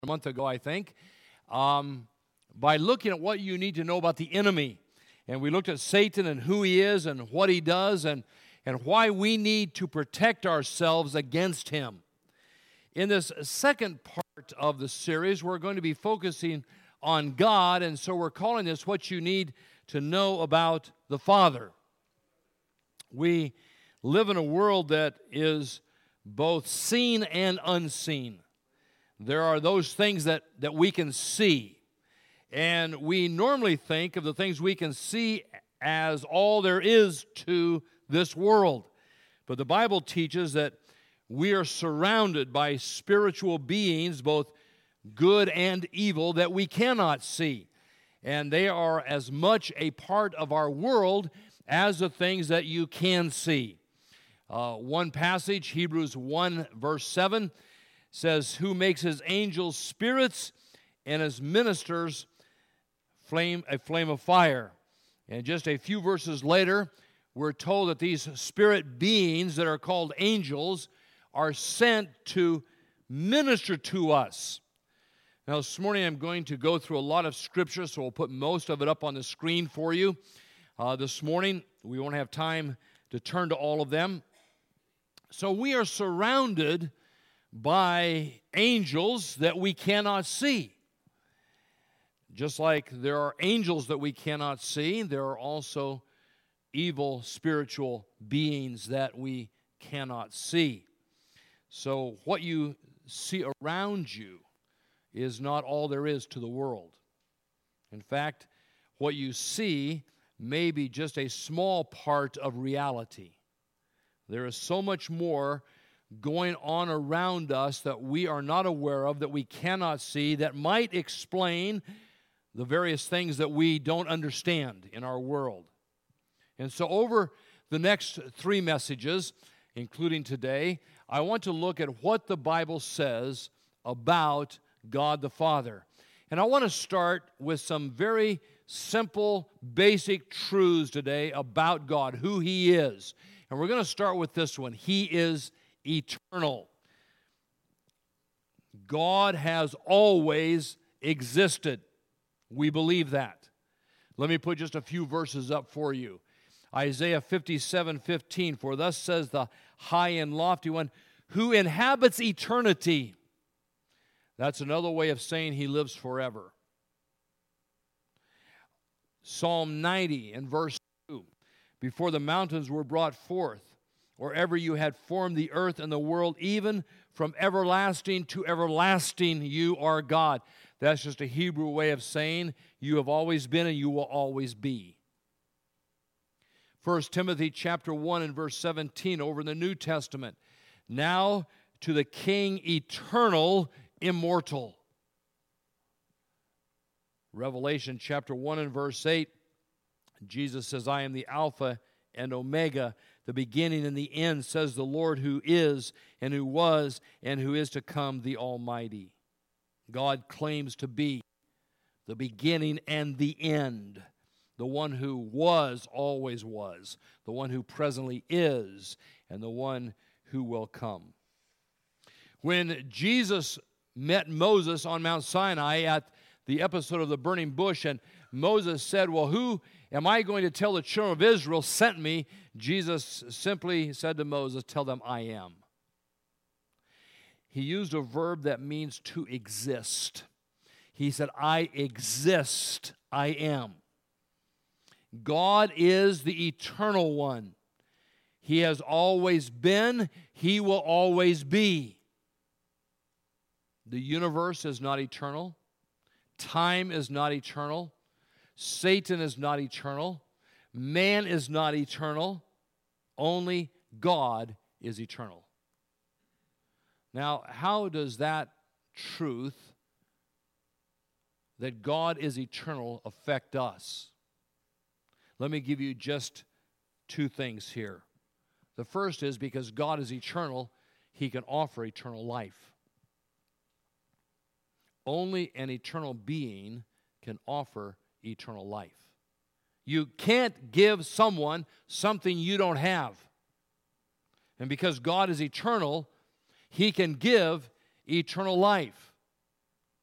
a month ago, I think, by looking at what you need to know about the enemy. And we looked at Satan and who he is and what he does and why we need to protect ourselves against him. In this second part of the series, we're going to be focusing on God, and so we're calling this What You Need to Know About the Father. We live in a world that is both seen and unseen. There are those things that we can see, and we normally think of the things we can see as all there is to this world. But the Bible teaches that we are surrounded by spiritual beings, both good and evil, that we cannot see. And they are as much a part of our world as the things that you can see. One passage, Hebrews 1, verse 7, says, "Who makes his angels spirits and his ministers a flame of fire." And just a few verses later, we're told that these spirit beings that are called angels are sent to minister to us. Now, this morning I'm going to go through a lot of scripture, so we'll put most of it up on the screen for you. This morning, we won't have time to turn to all of them. So we are surrounded by angels that we cannot see. Just like there are angels that we cannot see, there are also evil spiritual beings that we cannot see. So what you see around you is not all there is to the world. In fact, what you see may be just a small part of reality. There is so much more going on around us that we are not aware of, that we cannot see, that might explain the various things that we don't understand in our world. And so over the next 3 messages, including today, I want to look at what the Bible says about God the Father. And I want to start with some very simple, basic truths today about God, who He is. And we're going to start with this one. He is eternal. God has always existed. We believe that. Let me put just a few verses up for you. Isaiah 57:15, "For thus says the high and lofty one, who inhabits eternity." That's another way of saying He lives forever. Psalm 90 and verse 2, "Before the mountains were brought forth, or ever you had formed the earth and the world, even from everlasting to everlasting you are God." That's just a Hebrew way of saying you have always been and you will always be. 1 Timothy chapter 1 and verse 17 over in the New Testament. "Now to the King eternal, immortal." Revelation chapter 1 and verse 8, Jesus says, "I am the Alpha and Omega, the beginning and the end, says the Lord, who is and who was and who is to come, the Almighty." God claims to be the beginning and the end, the one who was, always was, the one who presently is, and the one who will come. When Jesus met Moses on Mount Sinai at the episode of the burning bush, and Moses said, "Well, who am I going to tell the children of Israel sent me?" Jesus simply said to Moses, "Tell them I am." He used a verb that means to exist. He said, "I exist, I am." God is the eternal one. He has always been, He will always be. The universe is not eternal. Time is not eternal. Satan is not eternal. Man is not eternal. Only God is eternal. Now, how does that truth, that God is eternal, affect us? Let me give you just 2 things here. The first is because God is eternal, He can offer eternal life. Only an eternal being can offer eternal life. You can't give someone something you don't have. And because God is eternal, He can give eternal life.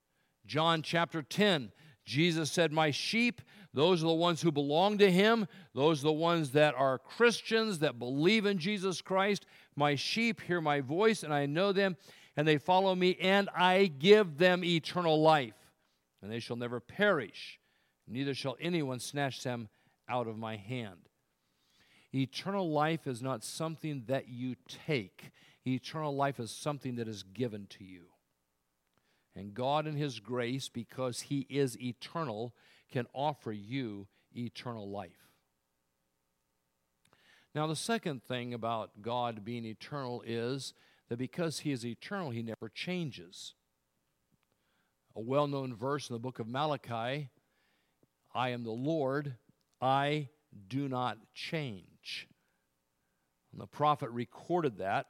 John chapter 10, Jesus said, my sheep, those are the ones who belong to him. Those are the ones that are Christians, that believe in Jesus Christ. My sheep hear my voice, and I know them, and they follow me, and I give them eternal life. And they shall never perish, neither shall anyone snatch them out of my hand. Eternal life is not something that you take. Eternal life is something that is given to you. And God in his grace, because he is eternal, can offer you eternal life. Now, the second thing about God being eternal is that because he is eternal, he never changes. A well-known verse in the book of Malachi, I am the Lord, I do not change. And the prophet recorded that.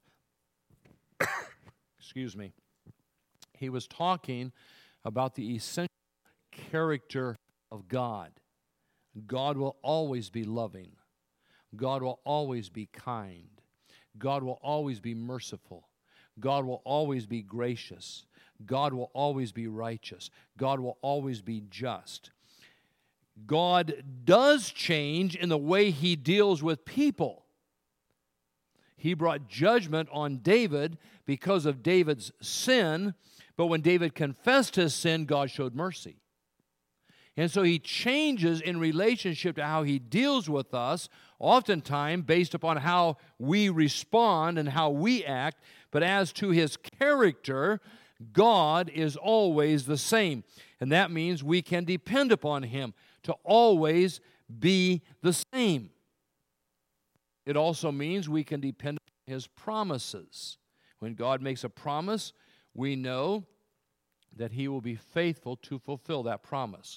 Excuse me. He was talking about the essential character of God. God will always be loving. God will always be kind. God will always be merciful. God will always be gracious. God will always be righteous. God will always be just. God does change in the way he deals with people. He brought judgment on David because of David's sin, but when David confessed his sin, God showed mercy. And so he changes in relationship to how he deals with us, oftentimes based upon how we respond and how we act. But as to his character, God is always the same. And that means we can depend upon him to always be the same. It also means we can depend on his promises. When God makes a promise, we know that he will be faithful to fulfill that promise.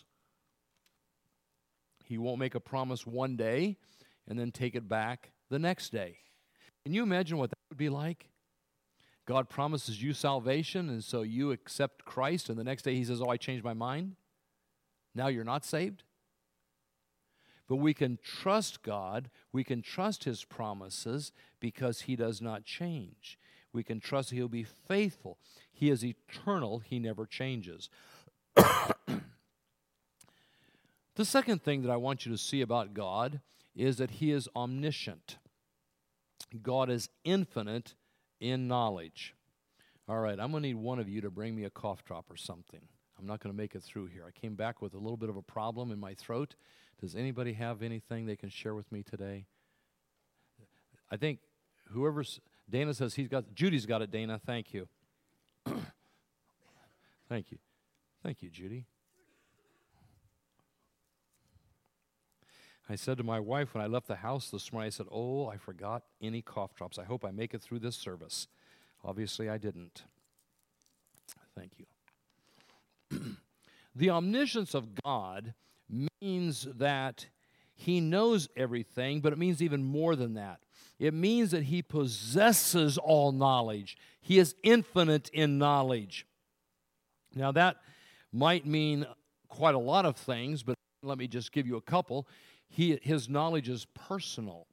He won't make a promise one day and then take it back the next day. Can you imagine what that would be like? God promises you salvation, and so you accept Christ, and the next day he says, oh, I changed my mind. Now you're not saved? But we can trust God. We can trust his promises because he does not change. We can trust he'll be faithful. He is eternal. He never changes. The second thing that I want you to see about God is that he is omniscient. God is infinite in knowledge. All right, I'm going to need one of you to bring me a cough drop or something. I'm not going to make it through here. I came back with a little bit of a problem in my throat. Does anybody have anything they can share with me today? I think Dana says Judy's got it, Dana. Thank you. Thank you. Thank you, Judy. I said to my wife when I left the house this morning, I said, oh, I forgot any cough drops. I hope I make it through this service. Obviously, I didn't. Thank you. The omniscience of God means that he knows everything, but it means even more than that. It means that he possesses all knowledge. He is infinite in knowledge. Now, that might mean quite a lot of things, but let me just give you a couple. His knowledge is personal.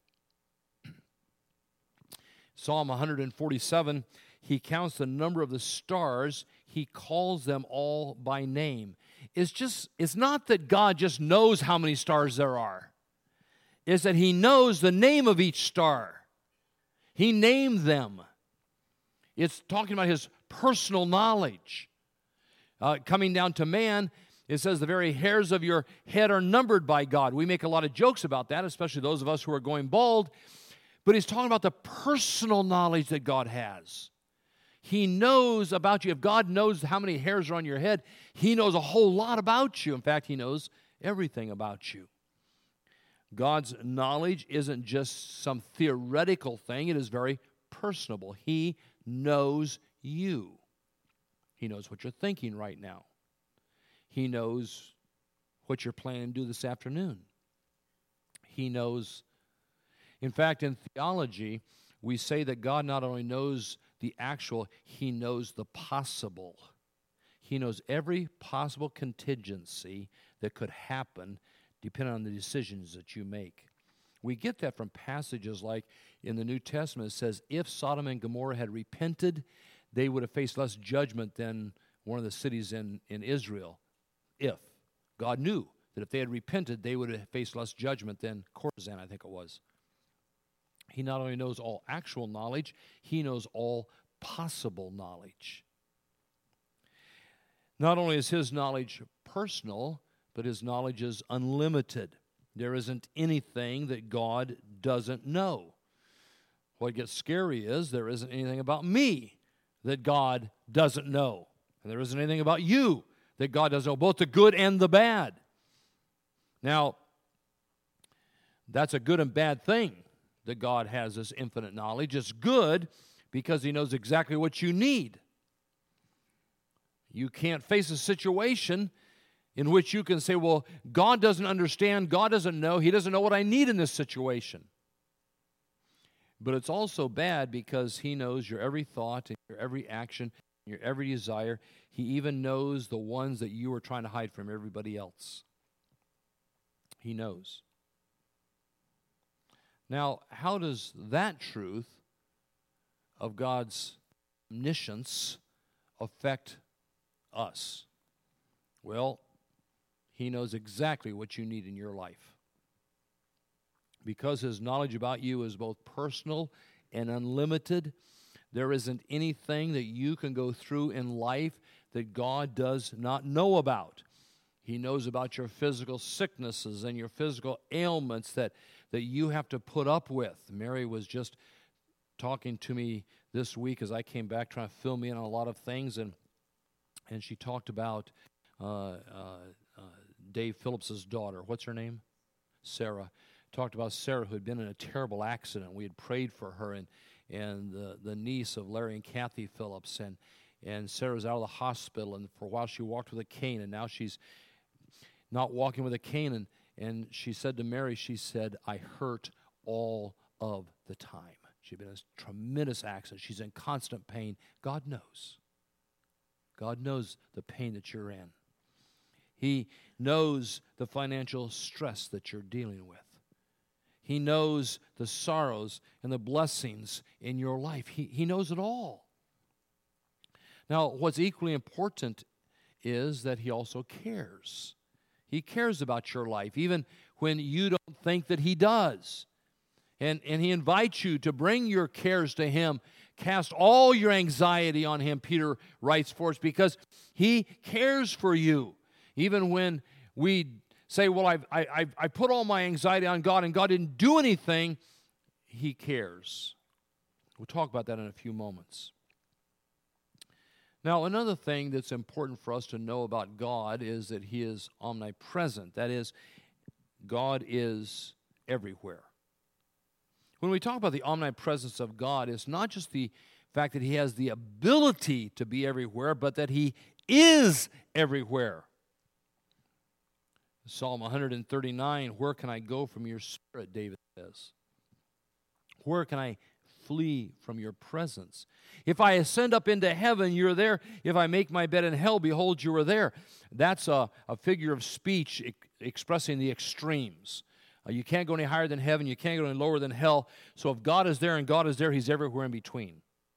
Psalm 147, he counts the number of the stars. He calls them all by name. It's not that God just knows how many stars there are. It's that he knows the name of each star. He named them. It's talking about his personal knowledge. Coming down to man, it says the very hairs of your head are numbered by God. We make a lot of jokes about that, especially those of us who are going bald. But he's talking about the personal knowledge that God has. He knows about you. If God knows how many hairs are on your head, he knows a whole lot about you. In fact, he knows everything about you. God's knowledge isn't just some theoretical thing. It is very personable. He knows you. He knows what you're thinking right now. He knows what you're planning to do this afternoon. He knows. In fact, in theology, we say that God not only knows the actual, he knows the possible. He knows every possible contingency that could happen depending on the decisions that you make. We get that from passages like in the New Testament. It says, if Sodom and Gomorrah had repented, they would have faced less judgment than one of the cities in Israel, if God knew that if they had repented, they would have faced less judgment than Chorazin, I think it was. He not only knows all actual knowledge, he knows all possible knowledge. Not only is his knowledge personal, but his knowledge is unlimited. There isn't anything that God doesn't know. What gets scary is there isn't anything about me that God doesn't know. And there isn't anything about you that God doesn't know, both the good and the bad. Now, that's a good and bad thing that God has this infinite knowledge. It's good because he knows exactly what you need. You can't face a situation in which you can say, well, God doesn't understand, God doesn't know, he doesn't know what I need in this situation. But it's also bad because he knows your every thought and your every action, your every desire. He even knows the ones that you are trying to hide from everybody else. He knows. Now, how does that truth of God's omniscience affect us? Well, he knows exactly what you need in your life. Because his knowledge about you is both personal and unlimited, there isn't anything that you can go through in life that God does not know about. He knows about your physical sicknesses and your physical ailments that you have to put up with. Mary was just talking to me this week as I came back, trying to fill me in on a lot of things, and she talked about Dave Phillips's daughter. What's her name? Sarah. Talked about Sarah, who had been in a terrible accident. We had prayed for her, and the niece of Larry and Kathy Phillips, and Sarah's out of the hospital, and for a while she walked with a cane, and now she's not walking with a cane, and she said to Mary, she said, I hurt all of the time. She'd been in a tremendous accident. She's in constant pain. God knows. God knows the pain that you're in. He knows the financial stress that you're dealing with. He knows the sorrows and the blessings in your life. He knows it all. Now, what's equally important is that he also cares. He cares about your life, even when you don't think that he does. And he invites you to bring your cares to him. Cast all your anxiety on him, Peter writes for us, because he cares for you. Even when we say, well, I put all my anxiety on God and God didn't do anything, he cares. We'll talk about that in a few moments. Now, another thing that's important for us to know about God is that he is omnipresent. That is, God is everywhere. When we talk about the omnipresence of God, it's not just the fact that he has the ability to be everywhere, but that he is everywhere. Psalm 139, where can I go from your spirit, David says. Where can I flee from your presence? If I ascend up into heaven, you're there. If I make my bed in hell, behold, you are there. That's a figure of speech expressing the extremes. You can't go any higher than heaven. You can't go any lower than hell. So if God is there and God is there, he's everywhere in between.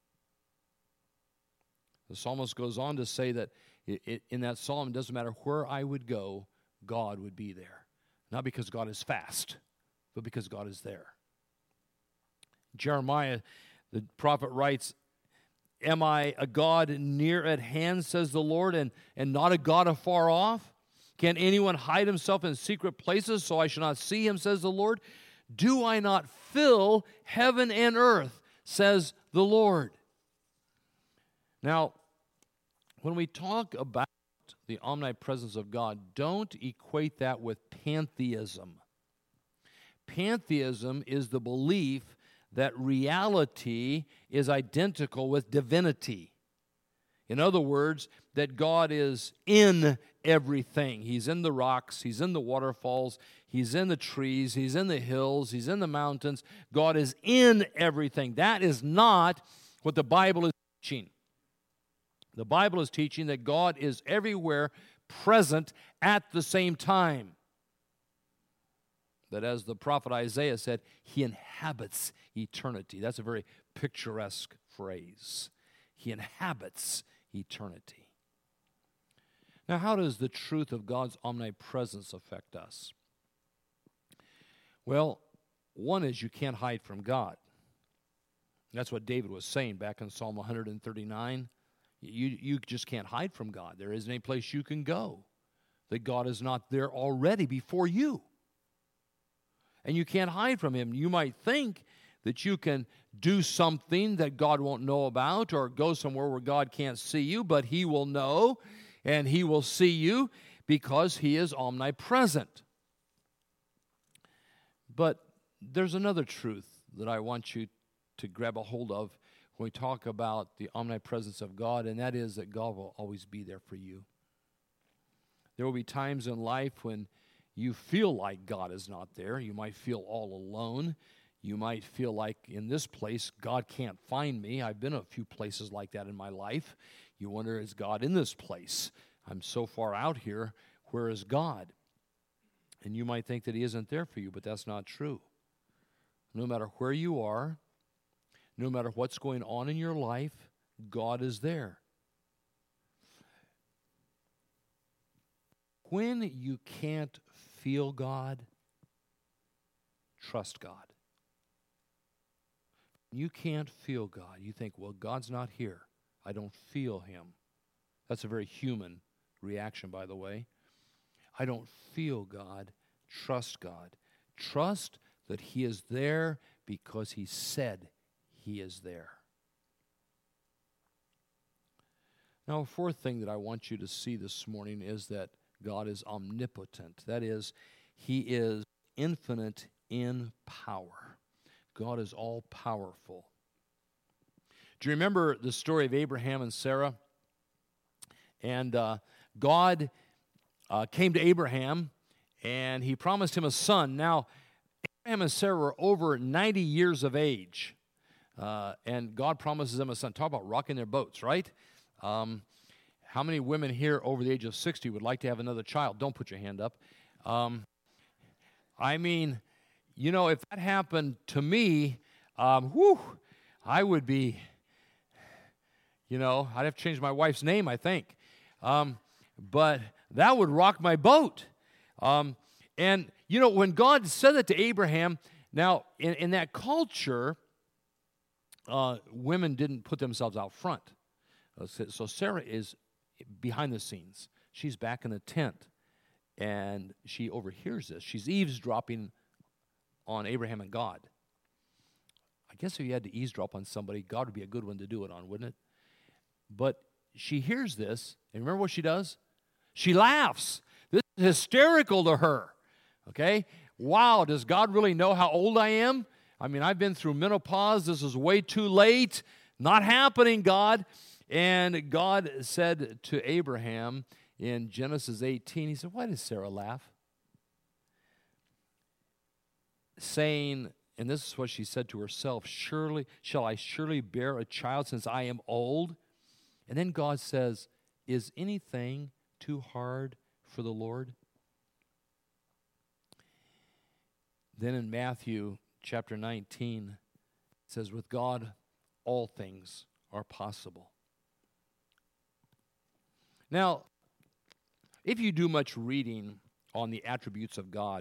The psalmist goes on to say that in that psalm, it doesn't matter where I would go, God would be there. Not because God is fast, but because God is there. Jeremiah, the prophet, writes, am I a God near at hand, says the Lord, and not a God afar off? Can anyone hide himself in secret places so I shall not see him, says the Lord? Do I not fill heaven and earth, says the Lord? Now, when we talk about the omnipresence of God, don't equate that with pantheism. Pantheism is the belief that reality is identical with divinity. In other words, that God is in everything. He's in the rocks, he's in the waterfalls, he's in the trees, he's in the hills, he's in the mountains. God is in everything. That is not what the Bible is teaching. The Bible is teaching that God is everywhere present at the same time. That as the prophet Isaiah said, he inhabits eternity. That's a very picturesque phrase. He inhabits eternity. Now, how does the truth of God's omnipresence affect us? Well, one is you can't hide from God. That's what David was saying back in Psalm 139. You just can't hide from God. There isn't any place you can go that God is not there already before you. And you can't hide from Him. You might think that you can do something that God won't know about or go somewhere where God can't see you, but He will know and He will see you because He is omnipresent. But there's another truth that I want you to grab a hold of when we talk about the omnipresence of God, and that is that God will always be there for you. There will be times in life when you feel like God is not there. You might feel all alone. You might feel like in this place, God can't find me. I've been a few places like that in my life. You wonder, is God in this place? I'm so far out here. Where is God? And you might think that He isn't there for you, but that's not true. No matter where you are, no matter what's going on in your life, God is there. When you can't feel God, trust God. You can't feel God. You think, well, God's not here. I don't feel Him. That's a very human reaction, by the way. I don't feel God. Trust God. Trust that He is there because He said He is there. Now, a fourth thing that I want you to see this morning is that God is omnipotent. That is, He is infinite in power. God is all-powerful. Do you remember the story of Abraham and Sarah? And God came to Abraham, and He promised him a son. Now, Abraham and Sarah were over 90 years of age, and God promises them a son. Talk about rocking their boats, right? How many women here over the age of 60 would like to have another child? Don't put your hand up. I mean, you know, if that happened to me, I would be, you know, I'd have to change my wife's name, I think. But that would rock my boat. And, you know, when God said that to Abraham, now, in that culture, women didn't put themselves out front. So Sarah is behind the scenes. She's back in the tent, and she overhears this. She's eavesdropping on Abraham and God. I guess if you had to eavesdrop on somebody, God would be a good one to do it on, wouldn't it? But she hears this, and remember what she does? She laughs. This is hysterical to her, okay? Wow, does God really know how old I am? I mean, I've been through menopause. This is way too late. Not happening, God. And God said to Abraham in Genesis 18, He said, why does Sarah laugh? Saying, and this is what she said to herself, shall I surely bear a child since I am old? And then God says, is anything too hard for the Lord? Then in Matthew chapter 19, it says, with God, all things are possible. Now, if you do much reading on the attributes of God,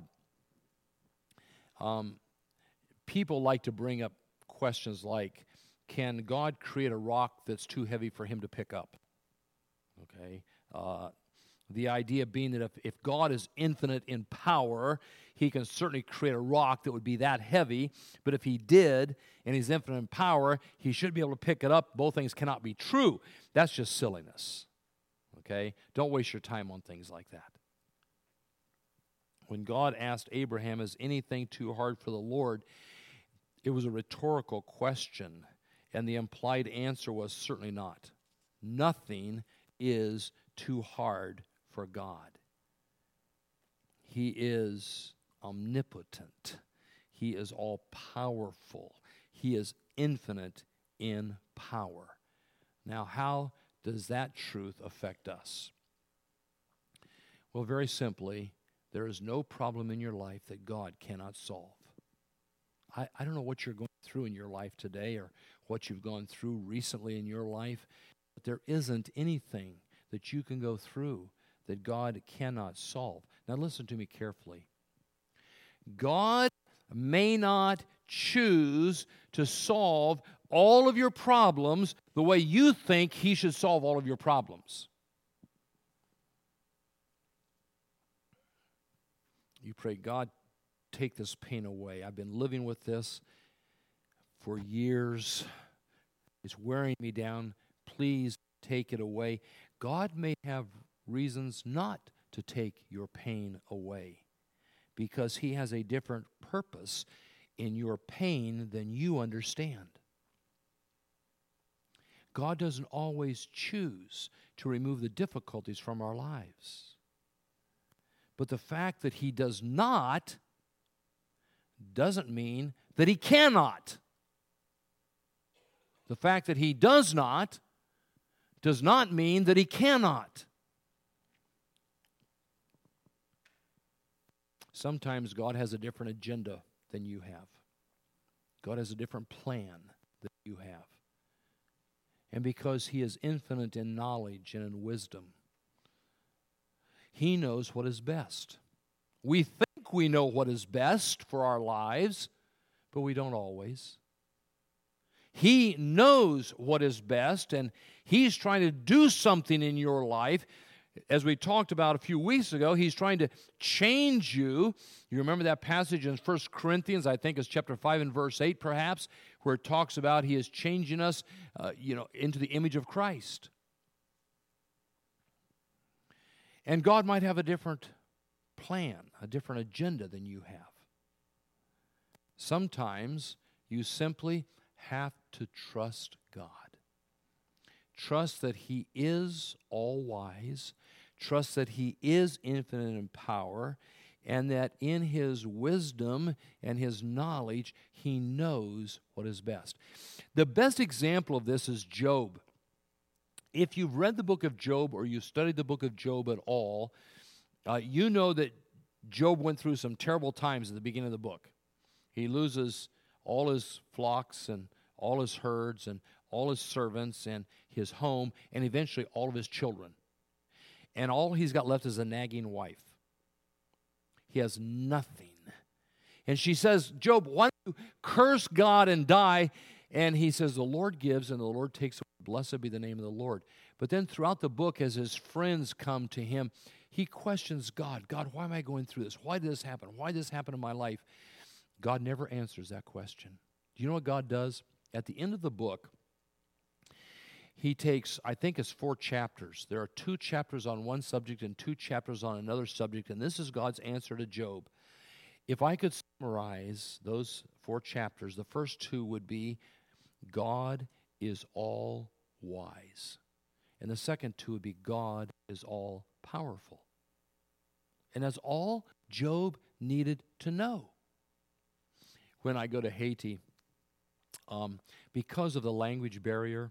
people like to bring up questions like, can God create a rock that's too heavy for Him to pick up? Okay. The idea being that if God is infinite in power, He can certainly create a rock that would be that heavy, but if He did, and He's infinite in power, He should be able to pick it up. Both things cannot be true. That's just silliness. Okay? Don't waste your time on things like that. When God asked Abraham, is anything too hard for the Lord? It was a rhetorical question, and the implied answer was certainly not. Nothing is too hard for God. He is omnipotent. He is all-powerful. He is infinite in power. Now, how does that truth affect us? Well, very simply, there is no problem in your life that God cannot solve. I don't know what you're going through in your life today or what you've gone through recently in your life, but there isn't anything that you can go through that God cannot solve. Now listen to me carefully. God may not choose to solve all of your problems the way you think He should solve all of your problems. You pray, God, take this pain away. I've been living with this for years. It's wearing me down. Please take it away. God may have reasons not to take your pain away because He has a different purpose in your pain than you understand. God doesn't always choose to remove the difficulties from our lives. But the fact that He does not doesn't mean that He cannot. The fact that He does not does not mean that He cannot. Sometimes God has a different agenda than you have. God has a different plan than you have. And because He is infinite in knowledge and in wisdom, He knows what is best. We think we know what is best for our lives, but we don't always. He knows what is best, and He's trying to do something in your life. As we talked about a few weeks ago, He's trying to change you. You remember that passage in 1 Corinthians, I think it's chapter 5 and verse 8 perhaps, where it talks about He is changing us into the image of Christ. And God might have a different plan, a different agenda than you have. Sometimes you simply have to trust God. Trust that He is all-wise. Trust that He is infinite in power, and that in His wisdom and His knowledge, He knows what is best. The best example of this is Job. If you've read the book of Job or you've studied the book of Job at all, you know that Job went through some terrible times at the beginning of the book. He loses all his flocks and all his herds and all his servants and his home and eventually all of his children. And all he's got left is a nagging wife. He has nothing. And she says, Job, why don't you curse God and die? And he says, the Lord gives and the Lord takes away. Blessed be the name of the Lord. But then throughout the book, as his friends come to him, he questions God. God, why am I going through this? Why did this happen? Why did this happen in my life? God never answers that question. Do you know what God does? At the end of the book, He takes, I think it's 4 chapters. There are 2 chapters on one subject and 2 chapters on another subject, and this is God's answer to Job. If I could summarize those 4 chapters, the first 2 would be, God is all wise. And the second 2 would be, God is all powerful. And that's all Job needed to know. When I go to Haiti, because of the language barrier,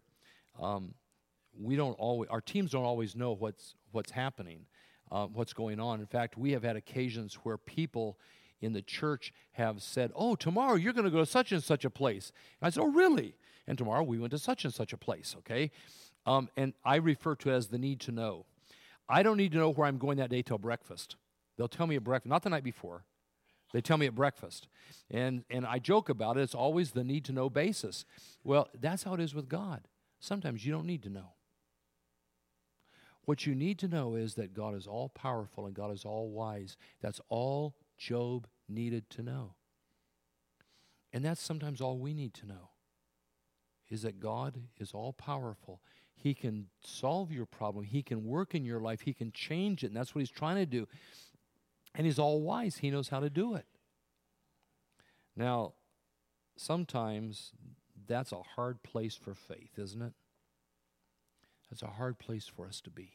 our teams don't always know what's happening, what's going on. In fact, we have had occasions where people in the church have said, oh, tomorrow you're going to go to such and such a place. And I said, oh, really? And tomorrow we went to such and such a place, okay? And I refer to it as the need to know. I don't need to know where I'm going that day till breakfast. They'll tell me at breakfast, not the night before. They tell me at breakfast. And I joke about it. It's always the need to know basis. Well, that's how it is with God. Sometimes you don't need to know. What you need to know is that God is all powerful and God is all wise. That's all Job needed to know. And that's sometimes all we need to know, is that God is all powerful. He can solve your problem. He can work in your life. He can change it, and that's what He's trying to do. And He's all wise. He knows how to do it. Now, sometimes that's a hard place for faith, isn't it? That's a hard place for us to be.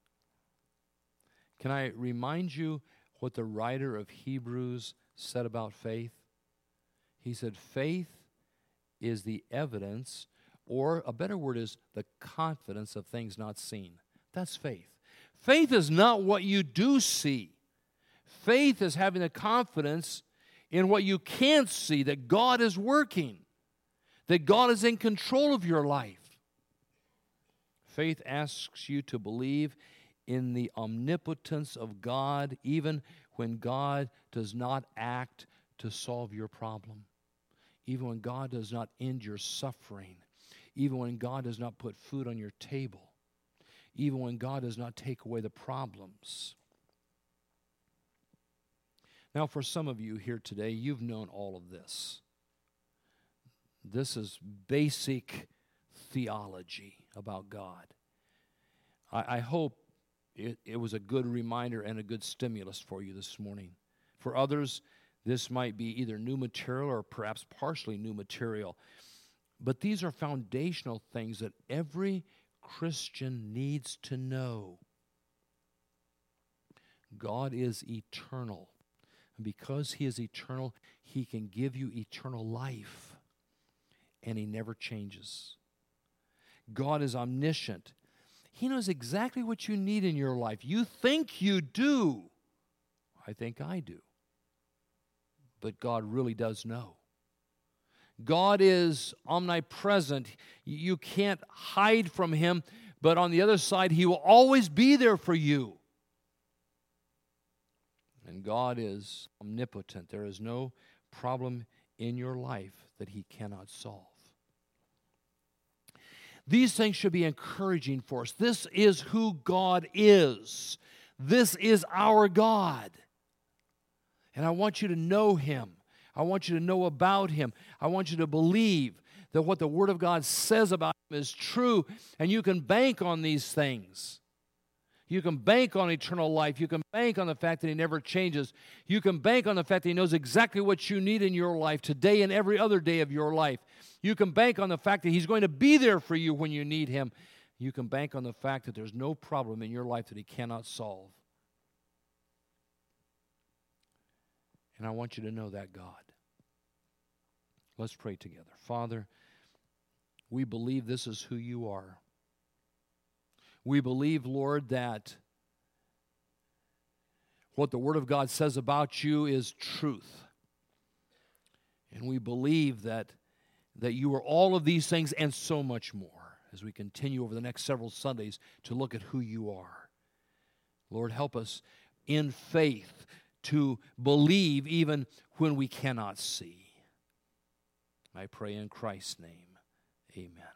Can I remind you what the writer of Hebrews said about faith? He said, faith is the evidence, or a better word is the confidence of things not seen. That's faith. Faith is not what you do see. Faith is having the confidence in what you can't see, that God is working, that God is in control of your life. Faith asks you to believe in the omnipotence of God, even when God does not act to solve your problem, even when God does not end your suffering, even when God does not put food on your table, even when God does not take away the problems. Now, for some of you here today, you've known all of this. This is basic theology about God. I hope it was a good reminder and a good stimulus for you this morning. For others, this might be either new material or perhaps partially new material. But these are foundational things that every Christian needs to know. God is eternal. And because He is eternal, He can give you eternal life. And He never changes. God is omniscient. He knows exactly what you need in your life. You think you do. I think I do. But God really does know. God is omnipresent. You can't hide from Him, but on the other side, He will always be there for you. And God is omnipotent. There is no problem in your life that He cannot solve. These things should be encouraging for us. This is who God is. This is our God. And I want you to know Him. I want you to know about Him. I want you to believe that what the Word of God says about Him is true, and you can bank on these things. You can bank on eternal life. You can bank on the fact that He never changes. You can bank on the fact that He knows exactly what you need in your life today and every other day of your life. You can bank on the fact that He's going to be there for you when you need Him. You can bank on the fact that there's no problem in your life that He cannot solve. And I want you to know that God. Let's pray together. Father, we believe this is who You are. We believe, Lord, that what the Word of God says about You is truth. And we believe that You are all of these things and so much more as we continue over the next several Sundays to look at who You are. Lord, help us in faith to believe even when we cannot see. I pray in Christ's name, amen.